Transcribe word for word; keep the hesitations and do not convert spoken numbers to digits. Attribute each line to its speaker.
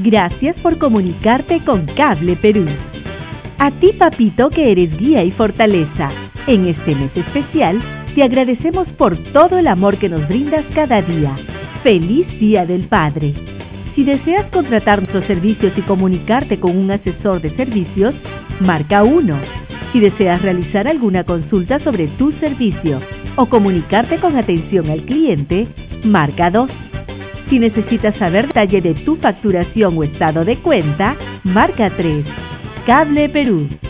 Speaker 1: Gracias por comunicarte con Cable Perú. A ti, papito, que eres guía y fortaleza. En este mes especial, te agradecemos por todo el amor que nos brindas cada día. ¡Feliz Día del Padre! Si deseas contratar nuestros servicios y comunicarte con un asesor de servicios, marca uno. Si deseas realizar alguna consulta sobre tu servicio o comunicarte con atención al cliente, marca dos. Si necesitas saber detalle de tu facturación o estado de cuenta, marca tres. Cable Perú.